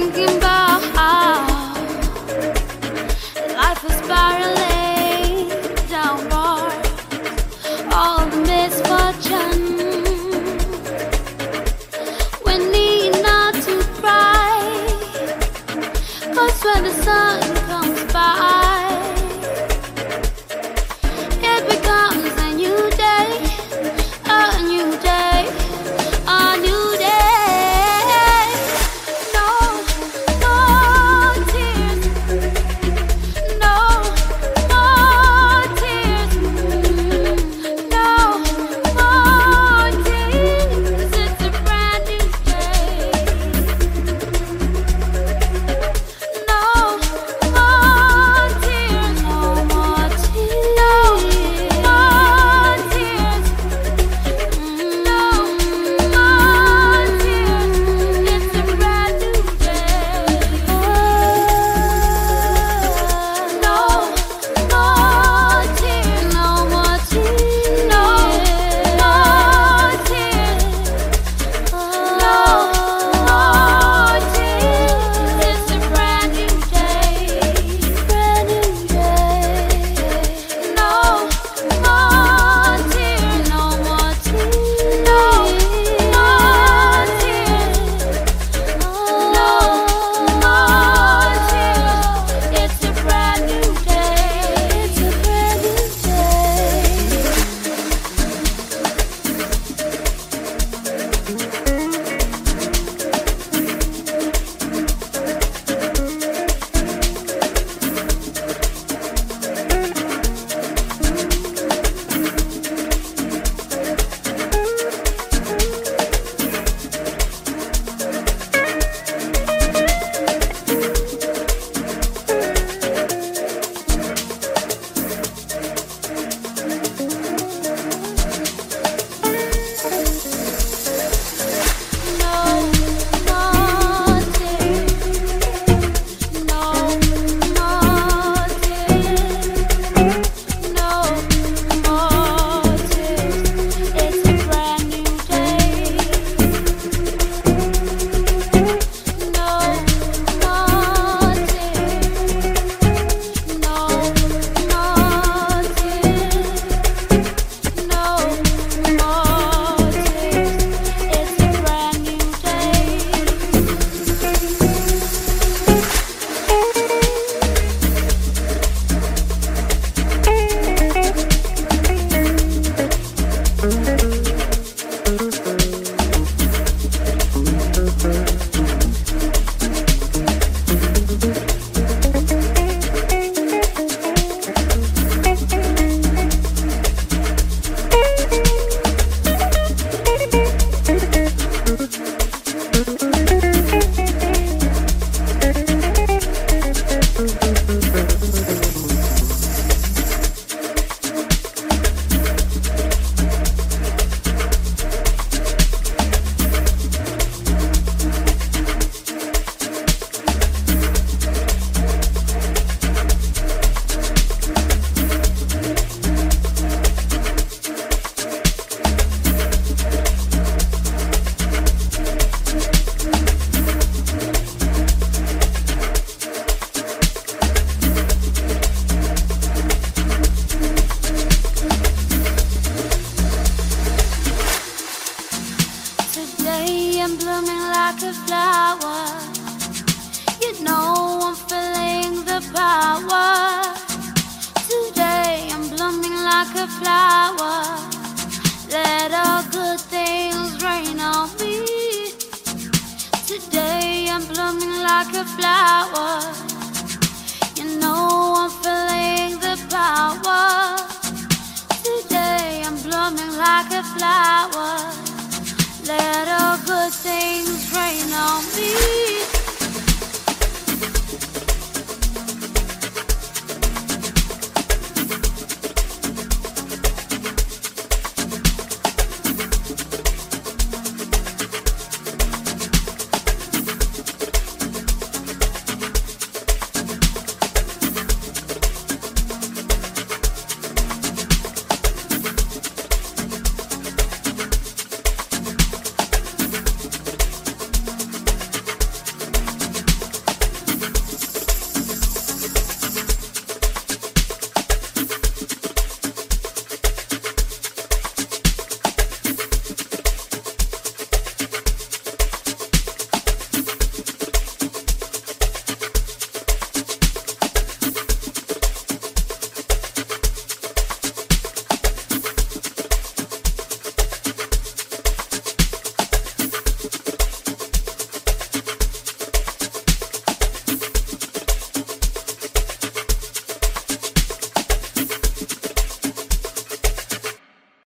thinking about how life is spiraling downward, all the misfortune. We need not to cry, 'cause when the sun comes by, it becomes a new day, a new day, a new day. No more tears, no more tears, no more tears. It's a brand new day. No more tears, no more tears, no more tears, no more tears. It's a brand new day. No more tears, no more tears, no more tears, no more tears. It's a brand new day, brand new day. No more tears, no more tears, no more tears, no more tears. It's a brand new day, it's a brand new Today I'm blooming like a flower. You know I'm feeling the power. Today I'm blooming like a flower. Let all good things rain on me. Today I'm blooming like a flower. You know I'm feeling the power. Today I'm blooming like a flower. Let all good things rain on me.